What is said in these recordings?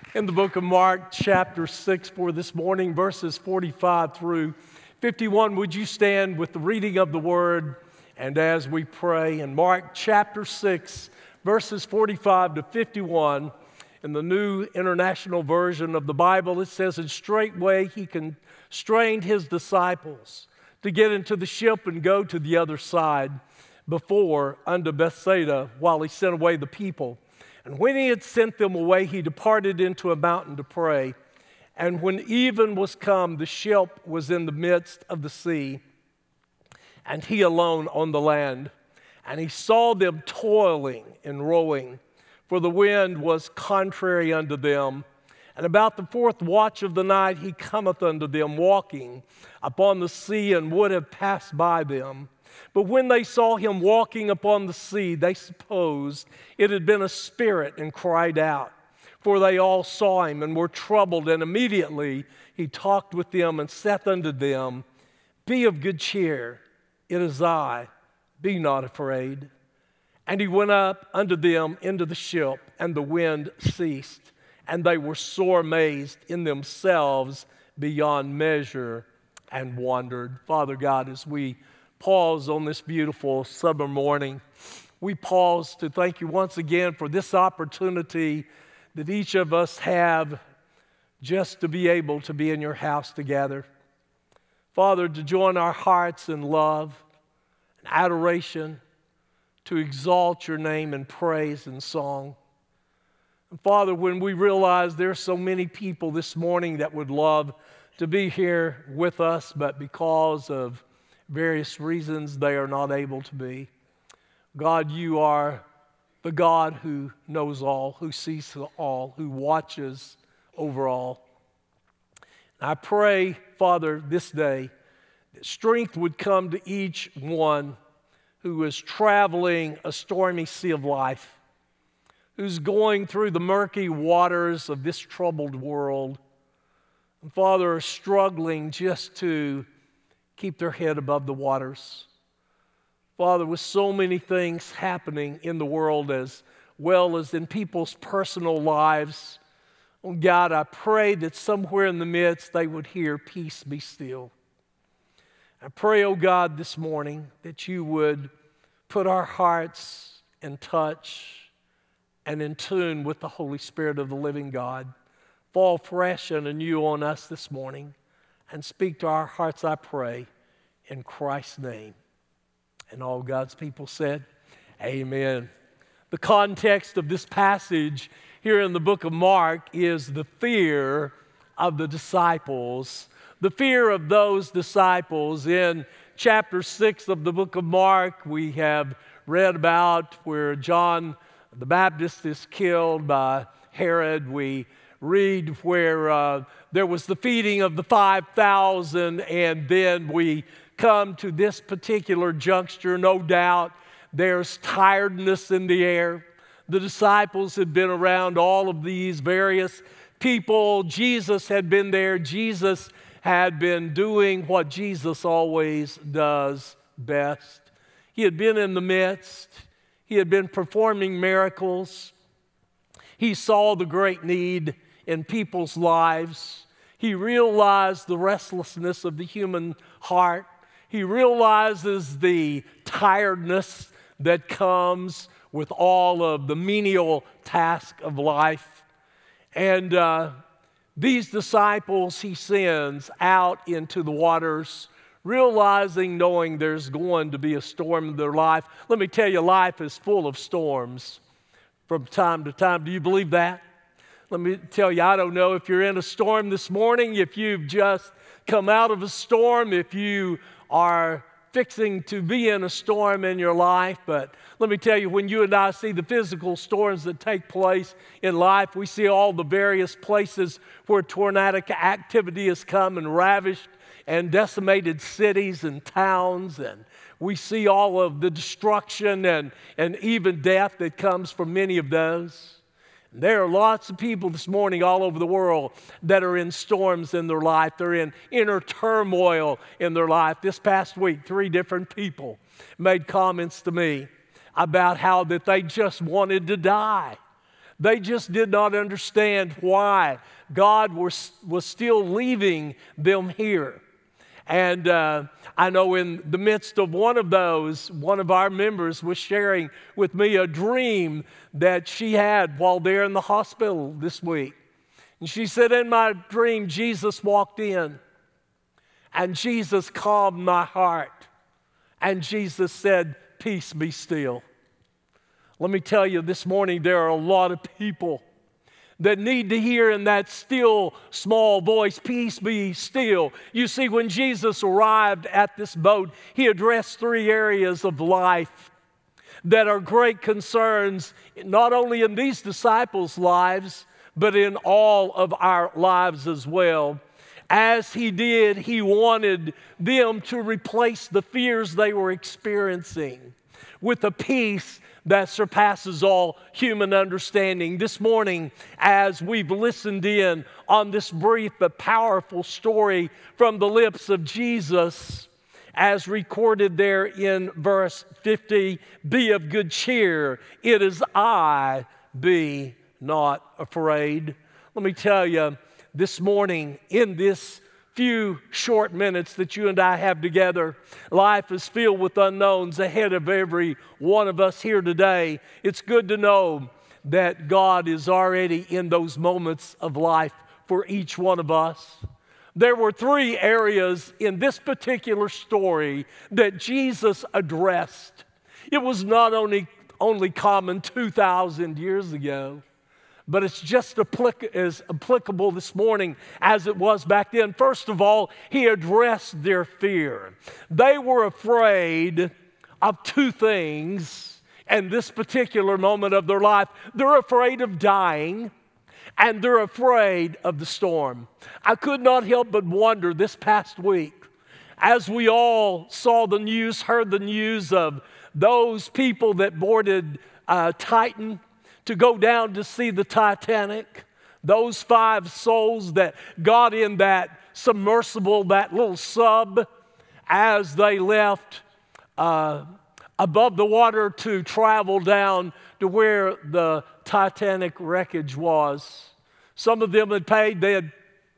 In the book of Mark, chapter 6 for this morning, verses 45 through 51. Would you stand with the reading of the word and as we pray? In Mark chapter 6, verses 45 to 51, in the New International Version of the Bible, it says, "And straightway he constrained his disciples to get into the ship and go to the other side before unto Bethsaida, while he sent away the people. And when he had sent them away, he departed into a mountain to pray. And when even was come, the ship was in the midst of the sea, and he alone on the land. And he saw them toiling and rowing, for the wind was contrary unto them. And about the fourth watch of the night he cometh unto them, walking upon the sea, and would have passed by them. But when they saw him walking upon the sea, they supposed it had been a spirit, and cried out. For they all saw him and were troubled. And immediately he talked with them and saith unto them, Be of good cheer, it is I, be not afraid. And he went up unto them into the ship, and the wind ceased. And they were sore amazed in themselves beyond measure, and wondered." Father God, as we pause on this beautiful summer morning, we pause to thank you once again for this opportunity that each of us have just to be able to be in your house together. Father, to join our hearts in love and adoration, to exalt your name in praise and song. And Father, when we realize there are so many people this morning that would love to be here with us, but because of various reasons they are not able to be. God, you are the God who knows all, who sees all, who watches over all. And I pray, Father, this day that strength would come to each one who is traveling a stormy sea of life, who's going through the murky waters of this troubled world, and Father, are struggling just to keep their head above the waters. Father, with so many things happening in the world as well as in people's personal lives, oh God, I pray that somewhere in the midst they would hear, "Peace, be still." I pray, oh God, this morning that you would put our hearts in touch and in tune with the Holy Spirit of the living God. Fall fresh and anew on us this morning and speak to our hearts, I pray, in Christ's name. And all God's people said, amen. The context of this passage here in the book of Mark is the fear of the disciples. The fear of those disciples. In chapter 6 of the book of Mark, we have read about where John the Baptist is killed by Herod. We read where there was the feeding of the 5,000, and then we come to this particular juncture. No doubt there's tiredness in the air. The disciples had been around all of these various people. Jesus had been there. Jesus had been doing what Jesus always does best. He had been in the midst. He had been performing miracles. He saw the great need in people's lives. He realized the restlessness of the human heart. He realizes the tiredness that comes with all of the menial task of life. And these disciples he sends out into the waters, realizing, knowing there's going to be a storm in their life. Let me tell you, life is full of storms from time to time. Do you believe that? Let me tell you, I don't know if you're in a storm this morning, if you've just come out of a storm, if you are fixing to be in a storm in your life, but let me tell you, when you and I see the physical storms that take place in life, we see all the various places where tornadic activity has come and ravished and decimated cities and towns, and we see all of the destruction and even death that comes from many of those. There are lots of people this morning all over the world that are in storms in their life. They're in inner turmoil in their life. This past week, 3 different people made comments to me about how that they just wanted to die. They just did not understand why God was still leaving them here. And I know in the midst of one of those, one of our members was sharing with me a dream that she had while there in the hospital this week. And she said, in my dream, Jesus walked in, and Jesus calmed my heart, and Jesus said, peace be still. Let me tell you, this morning there are a lot of people that need to hear in that still small voice, peace be still. You see, when Jesus arrived at this boat, he addressed three areas of life that are great concerns, not only in these disciples' lives, but in all of our lives as well. As he did, he wanted them to replace the fears they were experiencing with a peace that surpasses all human understanding. This morning, as we've listened in on this brief but powerful story from the lips of Jesus, as recorded there in verse 50, be of good cheer, it is I, be not afraid. Let me tell you, this morning, in this few short minutes that you and I have together, life is filled with unknowns ahead of every one of us here today. It's good to know that God is already in those moments of life for each one of us. There were three areas in this particular story that Jesus addressed. It was not only common 2,000 years ago, but it's just as applicable this morning as it was back then. First of all, he addressed their fear. They were afraid of two things in this particular moment of their life. They're afraid of dying, and they're afraid of the storm. I could not help but wonder this past week, as we all saw the news, heard the news of those people that boarded Titan to go down to see the Titanic, those 5 souls that got in that submersible, that little sub, as they left above the water to travel down to where the Titanic wreckage was. Some of them they had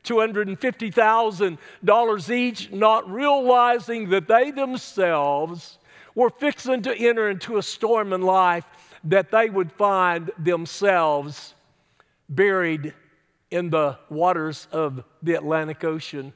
$250,000 each, not realizing that they themselves were fixing to enter into a storm in life, that they would find themselves buried in the waters of the Atlantic Ocean.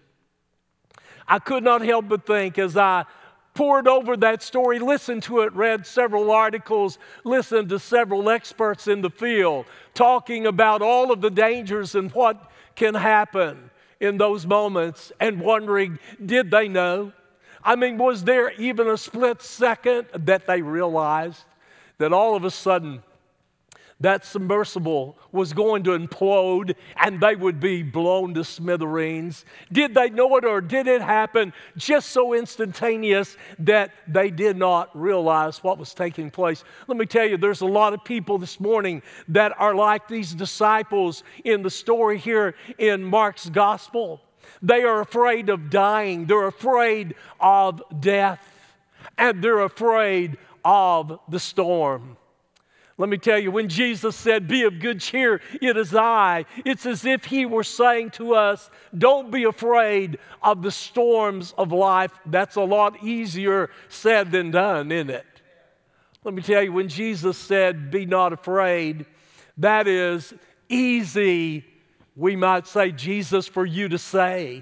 I could not help but think, as I pored over that story, listened to it, read several articles, listened to several experts in the field, talking about all of the dangers and what can happen in those moments, and wondering, did they know? I mean, was there even a split second that they realized that all of a sudden that submersible was going to implode and they would be blown to smithereens? Did they know it, or did it happen just so instantaneous that they did not realize what was taking place? Let me tell you, there's a lot of people this morning that are like these disciples in the story here in Mark's gospel. They are afraid of dying. They're afraid of death. And they're afraid of the storm. Let me tell you, when Jesus said, be of good cheer, it is I, it's as if he were saying to us, don't be afraid of the storms of life. That's a lot easier said than done, isn't it? Let me tell you, when Jesus said, be not afraid, that is easy, we might say, Jesus, for you to say.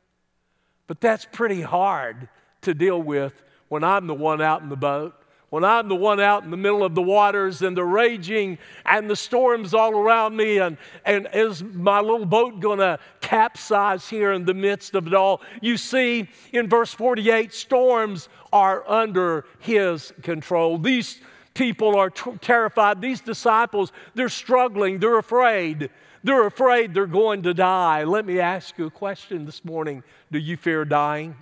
But that's pretty hard to deal with when I'm the one out in the boat. When I'm the one out in the middle of the waters and the raging and the storms all around me, and is my little boat going to capsize here in the midst of it all? You see, in verse 48, storms are under his control. These people are terrified. These disciples, they're struggling. They're afraid. They're afraid they're going to die. Let me ask you a question this morning. Do you fear dying?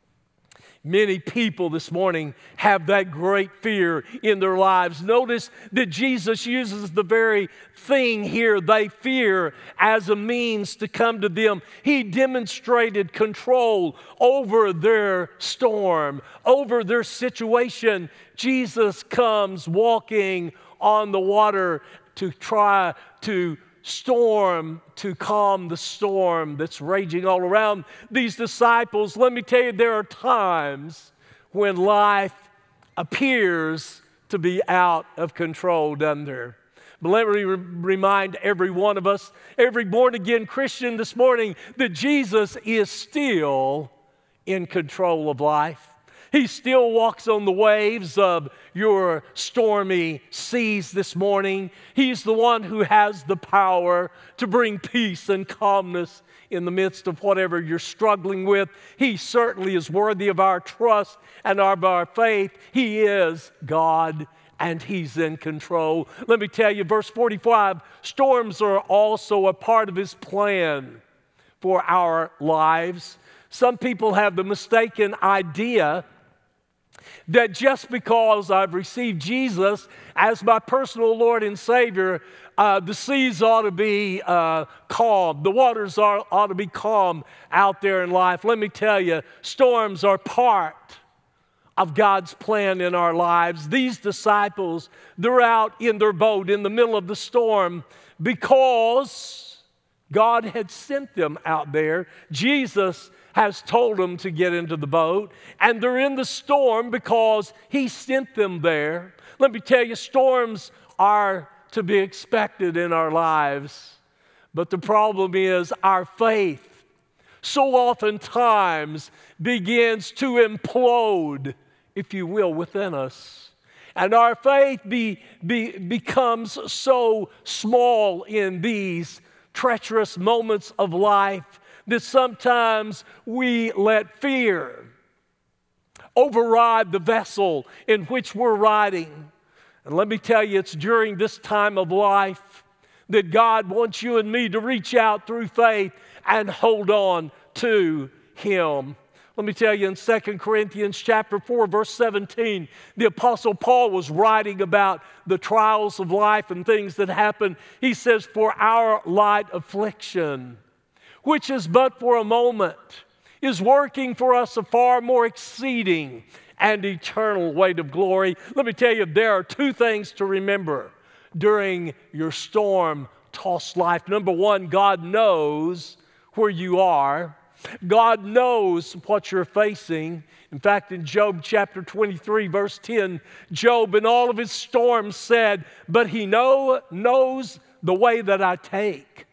Many people this morning have that great fear in their lives. Notice that Jesus uses the very thing here they fear as a means to come to them. He demonstrated control over their storm, over their situation. Jesus comes walking on the water to try to calm the storm that's raging all around these disciples. Let me tell you, there are times when life appears to be out of control, doesn't there? But let me remind every one of us, every born-again Christian this morning, that Jesus is still in control of life. He still walks on the waves of your stormy seas this morning. He's the one who has the power to bring peace and calmness in the midst of whatever you're struggling with. He certainly is worthy of our trust and of our faith. He is God, and He's in control. Let me tell you, verse 45, storms are also a part of His plan for our lives. Some people have the mistaken idea that just because I've received Jesus as my personal Lord and Savior, the seas ought to be calm. The waters ought to be calm out there in life. Let me tell you, storms are part of God's plan in our lives. These disciples, they're out in their boat in the middle of the storm because God had sent them out there. Jesus has told them to get into the boat, and they're in the storm because He sent them there. Let me tell you, storms are to be expected in our lives, but the problem is our faith so oftentimes begins to implode, if you will, within us. And our faith becomes so small in these treacherous moments of life that sometimes we let fear override the vessel in which we're riding. And let me tell you, it's during this time of life that God wants you and me to reach out through faith and hold on to Him. Let me tell you, in 2 Corinthians chapter 4, verse 17, the Apostle Paul was writing about the trials of life and things that happen. He says, "For our light affliction, which is but for a moment, is working for us a far more exceeding and eternal weight of glory." Let me tell you, there are two things to remember during your storm-tossed life. Number one, God knows where you are. God knows what you're facing. In fact, in Job chapter 23, verse 10, Job in all of his storms said, "But He knows the way that I take.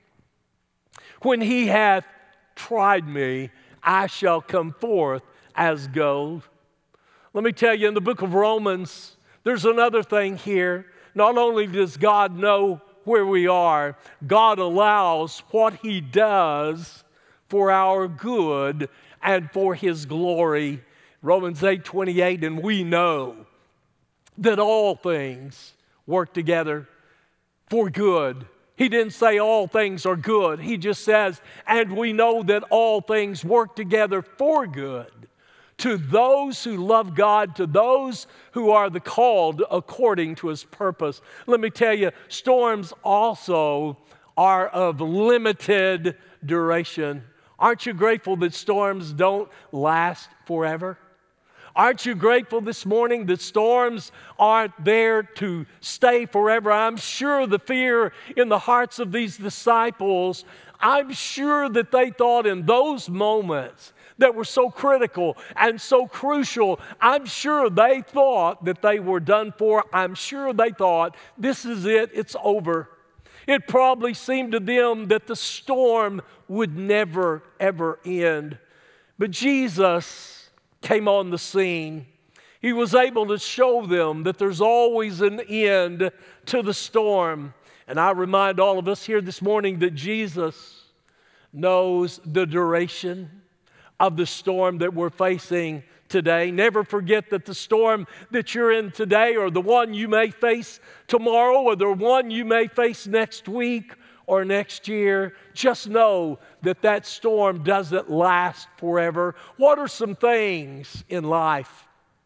When He hath tried me, I shall come forth as gold." Let me tell you, in the book of Romans, there's another thing here. Not only does God know where we are, God allows what He does for our good and for His glory. Romans 8:28, "And we know that all things work together for good." He didn't say all things are good. He just says, "And we know that all things work together for good to those who love God, to those who are the called according to His purpose." Let me tell you, storms also are of limited duration. Aren't you grateful that storms don't last forever? Aren't you grateful this morning that storms aren't there to stay forever? I'm sure the fear in the hearts of these disciples, I'm sure that they thought in those moments that were so critical and so crucial, I'm sure they thought that they were done for. I'm sure they thought, this is it, it's over. It probably seemed to them that the storm would never, ever end. But Jesus came on the scene. He was able to show them that there's always an end to the storm. And I remind all of us here this morning that Jesus knows the duration of the storm that we're facing today. Never forget that the storm that you're in today, or the one you may face tomorrow, or the one you may face next week or next year, just know that that storm doesn't last forever. What are some things in life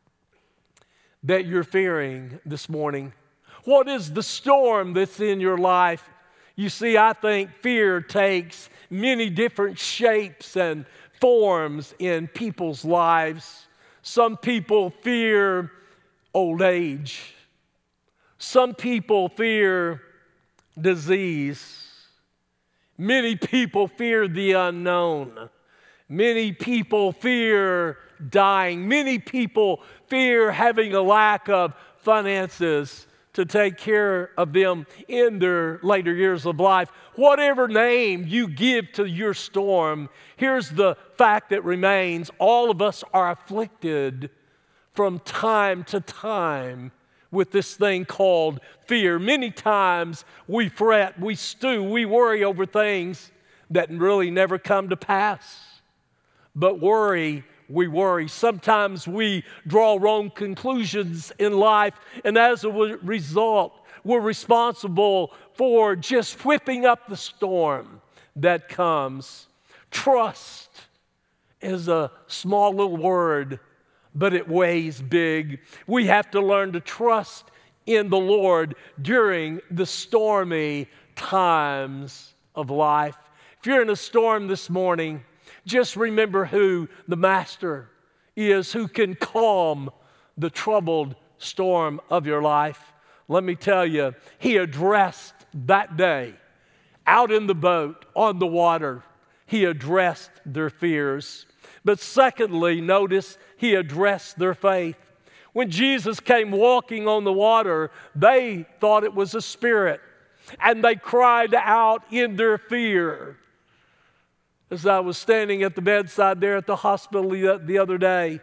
that you're fearing this morning? What is the storm that's in your life? You see, I think fear takes many different shapes and forms in people's lives. Some people fear old age. Some people fear disease. Many people fear the unknown. Many people fear dying. Many people fear having a lack of finances to take care of them in their later years of life. Whatever name you give to your storm, here's the fact that remains. All of us are afflicted from time to time with this thing called fear. Many times we fret, we stew, we worry over things that really never come to pass. But we worry. Sometimes we draw wrong conclusions in life, and as a result, we're responsible for just whipping up the storm that comes. Trust is a small little word, but it weighs big. We have to learn to trust in the Lord during the stormy times of life. If you're in a storm this morning, just remember who the Master is, who can calm the troubled storm of your life. Let me tell you, he addressed that day out in the boat on the water. He addressed their fears. But secondly, notice he addressed their faith. When Jesus came walking on the water, they thought it was a spirit, and they cried out in their fear. As I was standing at the bedside there at the hospital the other day,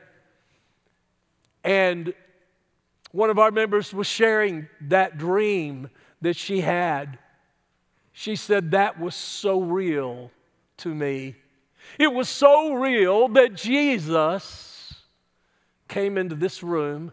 and one of our members was sharing that dream that she had. She said, that was so real to me. It was so real that Jesus came into this room,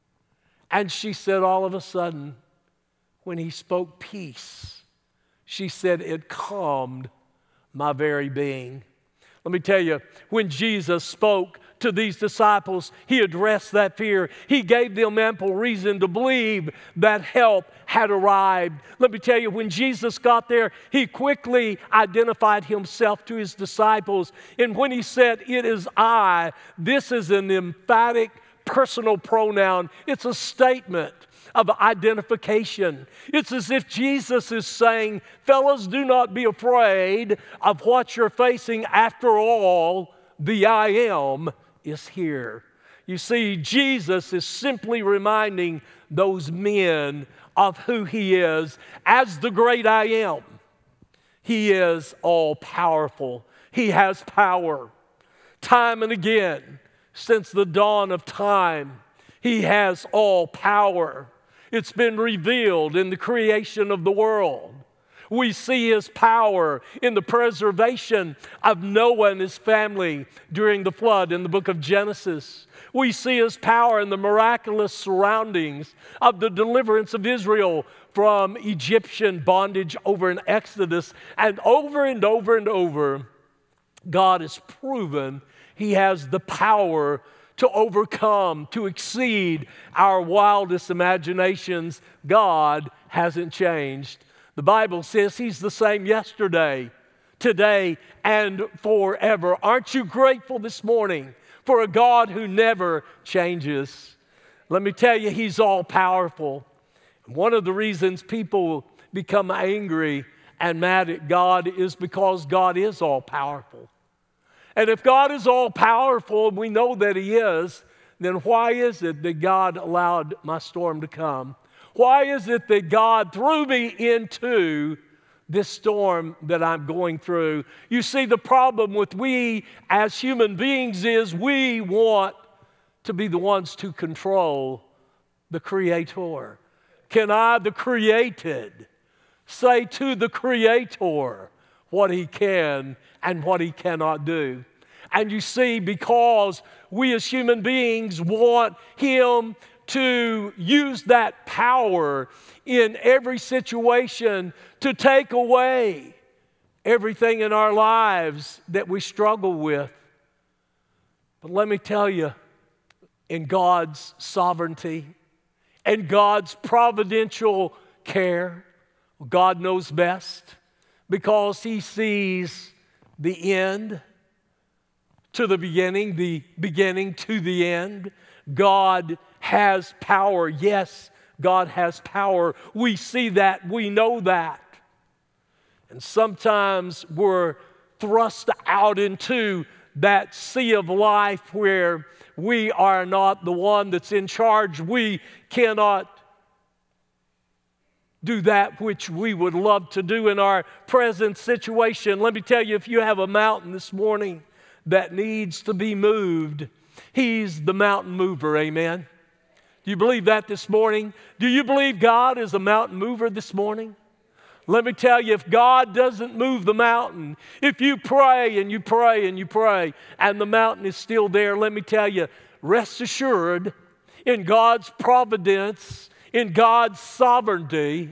and she said all of a sudden, when he spoke peace, she said it calmed my very being. Let me tell you, when Jesus spoke to these disciples, he addressed that fear. He gave them ample reason to believe that help had arrived. Let me tell you, when Jesus got there, he quickly identified himself to his disciples. And when he said, "It is I," this is an emphatic personal pronoun. It's a statement of identification. It's as if Jesus is saying, fellas, do not be afraid of what you're facing. After all, the I am is here. You see, Jesus is simply reminding those men of who he is as the great I am. He is all powerful. He has power. Time and again, since the dawn of time, he has all power. It's been revealed in the creation of the world. We see his power in the preservation of Noah and his family during the flood in the book of Genesis. We see his power in the miraculous surroundings of the deliverance of Israel from Egyptian bondage over in Exodus. And over and over and over, God has proven he has the power to overcome, to exceed our wildest imaginations. God hasn't changed. The Bible says he's the same yesterday, today, and forever. Aren't you grateful this morning for a God who never changes? Let me tell you, he's all powerful. One of the reasons people become angry and mad at God is because God is all powerful. And if God is all powerful, and we know that he is, then why is it that God allowed my storm to come? Why is it that God threw me into this storm that I'm going through? You see, the problem with we as human beings is we want to be the ones to control the Creator. Can I, the created, say to the Creator what he can and what he cannot do? And you see, because we as human beings want him to use that power in every situation to take away everything in our lives that we struggle with. But let me tell you, in God's sovereignty and God's providential care, God knows best because he sees the end to the beginning to the end. God has power, yes, God has power. We see that. We know that. And sometimes we're thrust out into that sea of life where we are not the one that's in charge. We cannot do that which we would love to do in our present situation. Let me tell you, if you have a mountain this morning that needs to be moved, He's the mountain mover, amen? Do you believe that this morning? Do you believe God is a mountain mover this morning? Let me tell you, if God doesn't move the mountain, if you pray and you pray and you pray and the mountain is still there, let me tell you, rest assured in God's providence, in God's sovereignty,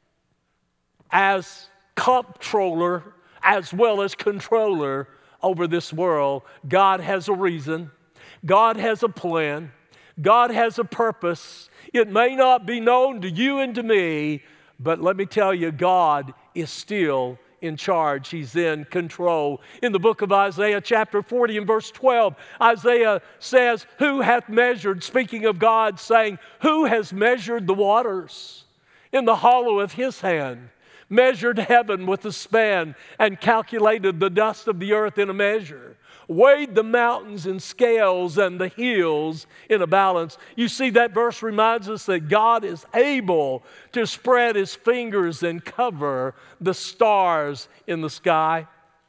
as comptroller as well as controller over this world, God has a reason. God has a plan. God has a purpose. It may not be known to you and to me, but let me tell you, God is still in charge. He's in control. In the book of Isaiah, chapter 40 and verse 12, Isaiah says, who hath measured, speaking of God, saying, who has measured the waters in the hollow of His hand, measured heaven with a span, and calculated the dust of the earth in a measure, weighed the mountains in scales and the hills in a balance. You see, that verse reminds us that God is able to spread His fingers and cover the stars in the sky.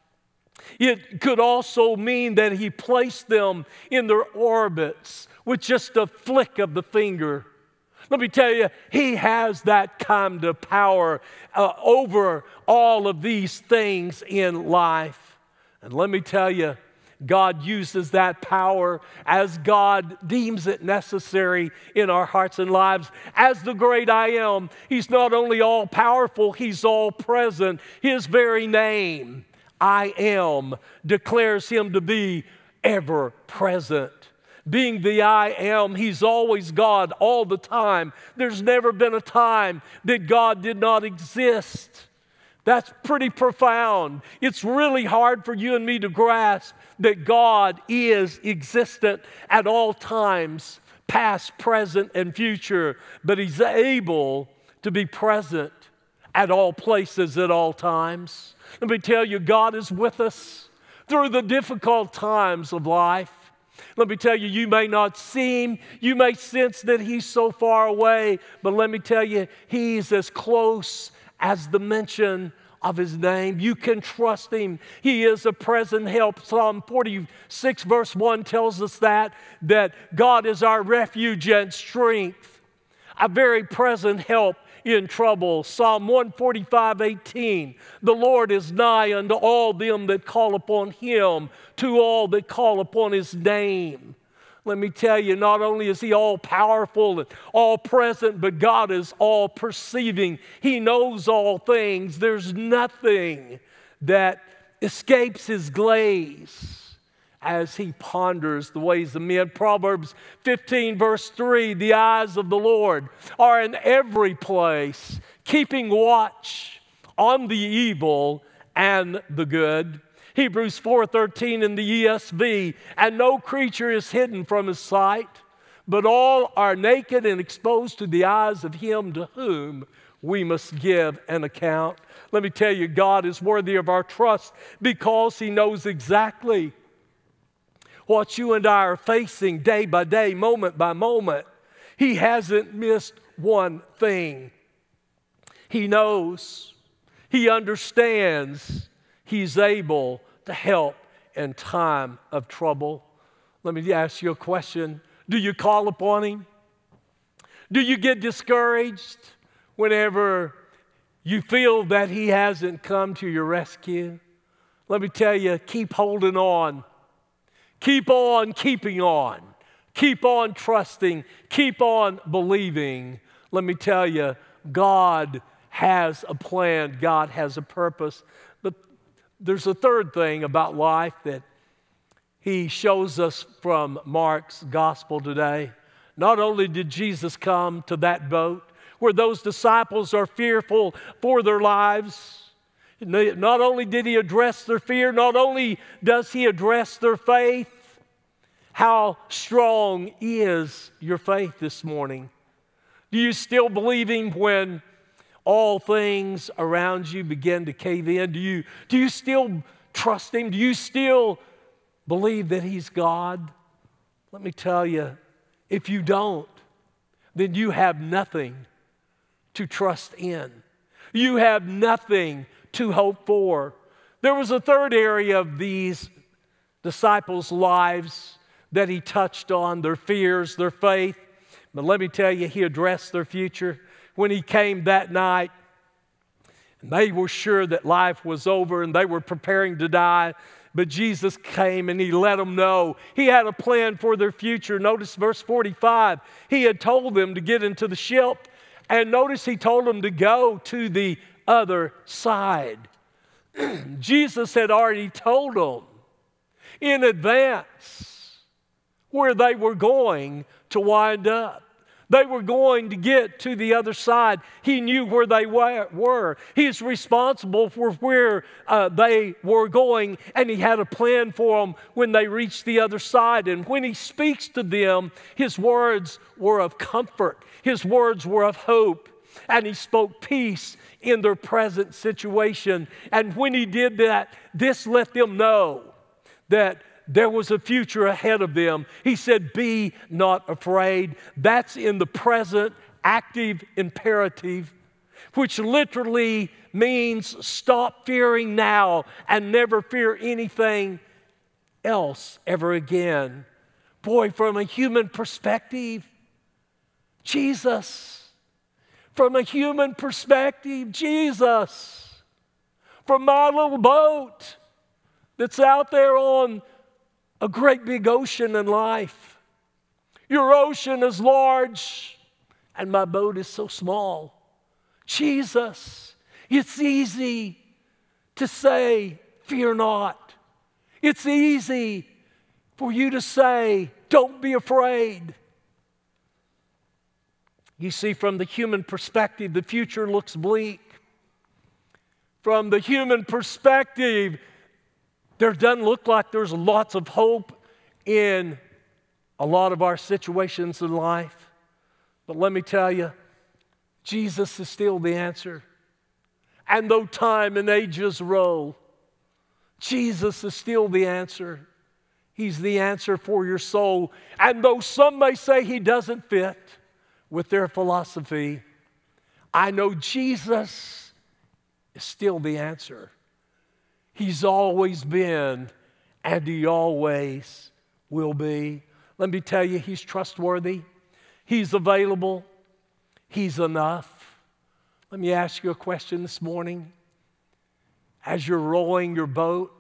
It could also mean that He placed them in their orbits with just a flick of the finger. Let me tell you, He has that kind of power over all of these things in life. And let me tell you, God uses that power as God deems it necessary in our hearts and lives. As the great I Am, He's not only all-powerful, He's all-present. His very name, I Am, declares Him to be ever-present. Being the I Am, He's always God all the time. There's never been a time that God did not exist. That's pretty profound. It's really hard for you and me to grasp that God is existent at all times, past, present, and future, but He's able to be present at all places at all times. Let me tell you, God is with us through the difficult times of life. Let me tell you, you may not see Him, you may sense that He's so far away, but let me tell you, He's as close as the mention of His name. You can trust Him. He is a present help. Psalm 46 verse 1 tells us that God is our refuge and strength, a very present help in trouble. Psalm 145:18, the Lord is nigh unto all them that call upon Him, to all that call upon His name. Let me tell you, not only is He all-powerful and all-present, but God is all-perceiving. He knows all things. There's nothing that escapes His gaze as He ponders the ways of men. Proverbs 15, verse 3, the eyes of the Lord are in every place, keeping watch on the evil and the good. Hebrews 4:13 in the ESV, and no creature is hidden from His sight, but all are naked and exposed to the eyes of Him to whom we must give an account. Let me tell you, God is worthy of our trust because He knows exactly what you and I are facing day by day, moment by moment. He hasn't missed one thing. He knows, He understands, He's able to help in time of trouble. Let me ask you a question. Do you call upon Him? Do you get discouraged whenever you feel that He hasn't come to your rescue? Let me tell you, keep holding on. Keep on keeping on. Keep on trusting. Keep on believing. Let me tell you, God has a plan. God has a purpose. But there's a third thing about life that He shows us from Mark's gospel today. Not only did Jesus come to that boat where those disciples are fearful for their lives, not only did He address their fear, not only does He address their faith. How strong is your faith this morning? Do you still believe Him when all things around you begin to cave in? Do you still trust Him? Do you still believe that He's God? Let me tell you, if you don't, then you have nothing to trust in. You have nothing to hope for. There was a third area of these disciples' lives that He touched on, their fears, their faith. But let me tell you, He addressed their future. When He came that night, and they were sure that life was over and they were preparing to die, but Jesus came and He let them know He had a plan for their future. Notice verse 45. He had told them to get into the ship, and notice He told them to go to the other side. Jesus had already told them in advance where they were going to wind up. They were going to get to the other side. He knew where they were. He's responsible for where they were going, and He had a plan for them when they reached the other side. And when He speaks to them, His words were of comfort. His words were of hope. And He spoke peace in their present situation. And when He did that, this let them know that there was a future ahead of them. He said, "Be not afraid." That's in the present active imperative, which literally means stop fearing now and never fear anything else ever again. Boy, from a human perspective, Jesus. From a human perspective, Jesus. From my little boat that's out there on a great big ocean in life. Your ocean is large, and my boat is so small. Jesus, it's easy to say, "Fear not." It's easy for you to say, "Don't be afraid." You see, from the human perspective, the future looks bleak. From the human perspective, there doesn't look like there's lots of hope in a lot of our situations in life. But let me tell you, Jesus is still the answer. And though time and ages roll, Jesus is still the answer. He's the answer for your soul. And though some may say He doesn't fit with their philosophy, I know Jesus is still the answer. He's always been, and He always will be. Let me tell you, He's trustworthy. He's available. He's enough. Let me ask you a question this morning. As you're rowing your boat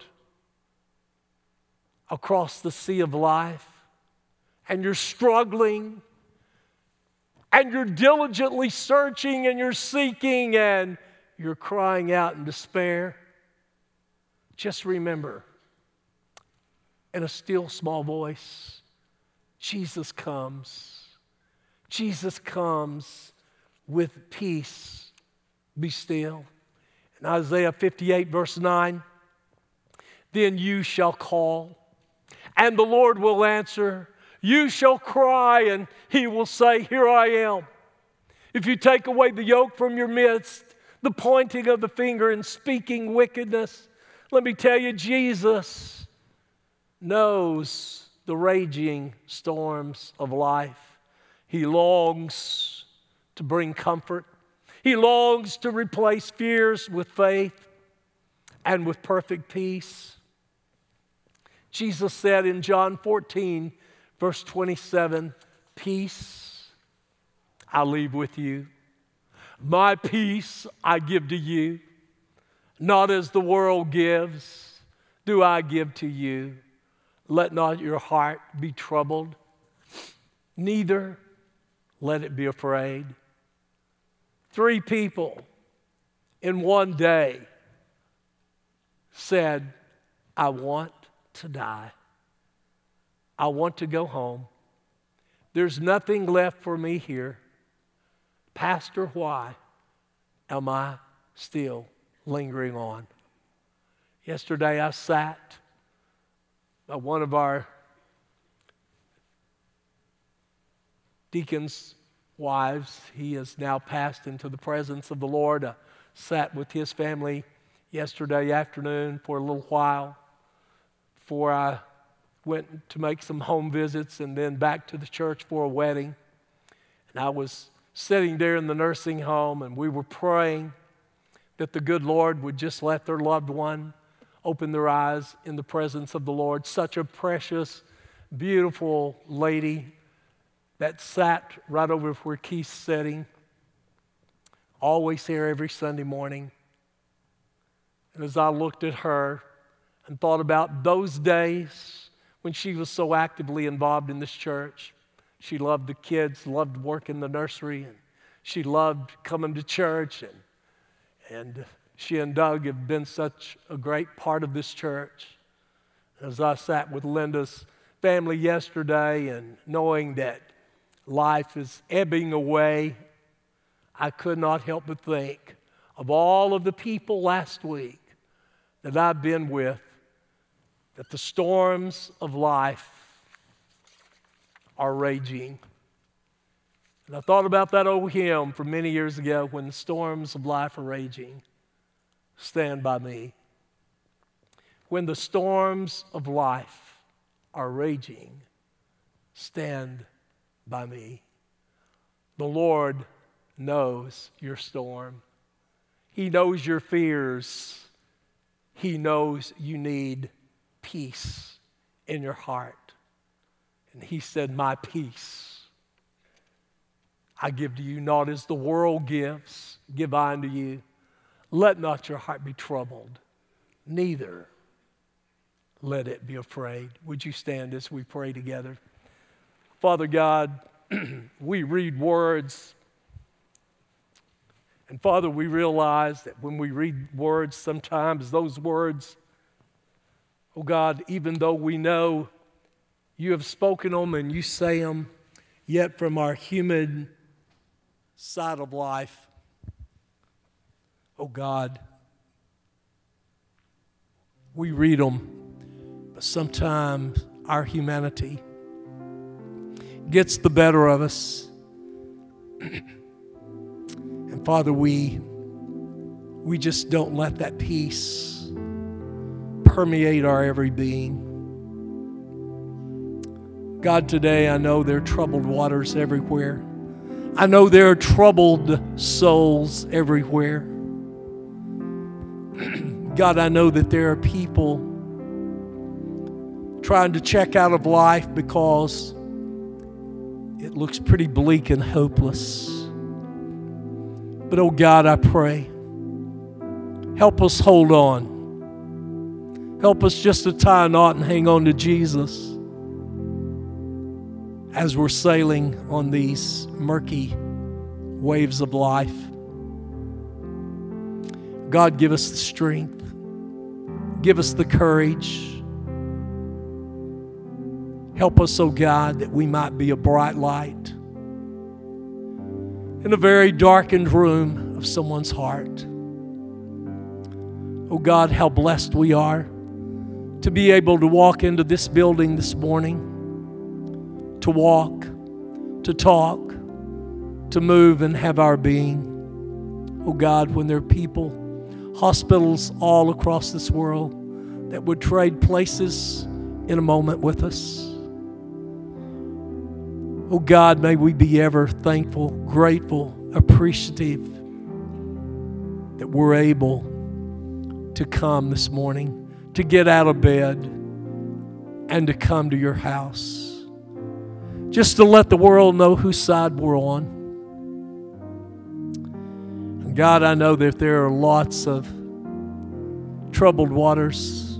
across the sea of life, and you're struggling, and you're diligently searching, and you're seeking, and you're crying out in despair, just remember, in a still small voice, Jesus comes. Jesus comes with peace. Be still. In Isaiah 58, verse 9, "Then you shall call, and the Lord will answer. You shall cry, and He will say, 'Here I am.' If you take away the yoke from your midst, the pointing of the finger and speaking wickedness," let me tell you, Jesus knows the raging storms of life. He longs to bring comfort. He longs to replace fears with faith and with perfect peace. Jesus said in John 14, verse 27, "Peace I leave with you. My peace I give to you. Not as the world gives, do I give to you. Let not your heart be troubled, neither let it be afraid." 3 people in one day said, "I want to die. I want to go home. There's nothing left for me here. Pastor, why am I still lingering on?" Yesterday I sat by one of our deacons' wives. He has now passed into the presence of the Lord. I sat with his family yesterday afternoon for a little while before I went to make some home visits and then back to the church for a wedding. And I was sitting there in the nursing home, and we were praying that the good Lord would just let their loved one open their eyes in the presence of the Lord. Such a precious, beautiful lady that sat right over where Keith's sitting, always here every Sunday morning. And as I looked at her and thought about those days when she was so actively involved in this church, she loved the kids, loved working the nursery, and she loved coming to church, and she and Doug have been such a great part of this church. As I sat with Linda's family yesterday and knowing that life is ebbing away, I could not help but think of all of the people last week that I've been with, that the storms of life are raging. And I thought about that old hymn from many years ago, when the storms of life are raging, stand by me. When the storms of life are raging, stand by me. The Lord knows your storm. He knows your fears. He knows you need peace in your heart. And he said, my peace I give to you, not as the world gives, give I unto you. Let not your heart be troubled, neither let it be afraid. Would you stand as we pray together? Father God, we read words, and Father, we realize that when we read words, sometimes those words, oh God, even though we know you have spoken them and you say them, yet from our human side of life, oh God, we read them, but sometimes our humanity gets the better of us. And Father, we just don't let that peace permeate our every being. God, today I know there are troubled waters everywhere. I know there are troubled souls everywhere. God, I know that there are people trying to check out of life because it looks pretty bleak and hopeless. But oh God, I pray, help us hold on. Help us just to tie a knot and hang on to Jesus as we're sailing on these murky waves of life. God, give us the strength. Give us the courage. Help us, oh God, that we might be a bright light in a very darkened room of someone's heart. Oh God, how blessed we are to be able to walk into this building this morning, to walk, to talk, to move and have our being. Oh God, when there are people, hospitals all across this world that would trade places in a moment with us. Oh God, may we be ever thankful, grateful, appreciative that we're able to come this morning, to get out of bed and to come to your house. Just to let the world know whose side we're on. And God, I know that there are lots of troubled waters.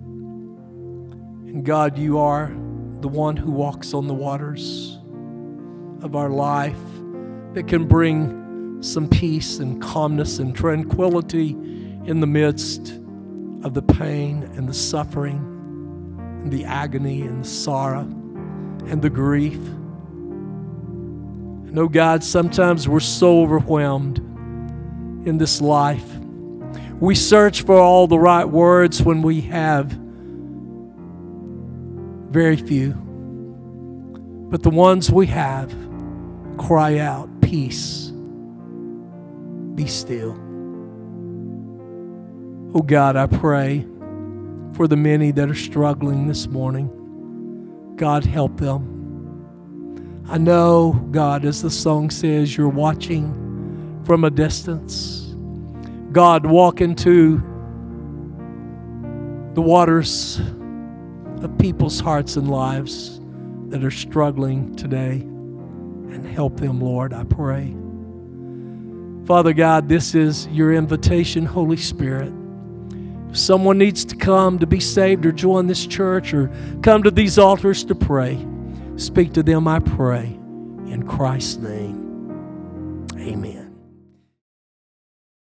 And God, you are the one who walks on the waters of our life that can bring some peace and calmness and tranquility in the midst of the pain and the suffering and the agony and the sorrow and the grief. And oh God, sometimes we're so overwhelmed in this life. We search for all the right words when we have very few. But the ones we have cry out, peace, be still. Oh God, I pray for the many that are struggling this morning. God, help them. I know, God, as the song says, you're watching from a distance. God, walk into the waters of people's hearts and lives that are struggling today and help them, Lord, I pray. Father God, this is your invitation, Holy Spirit. If someone needs to come to be saved or join this church or come to these altars to pray, speak to them, I pray. In Christ's name, amen.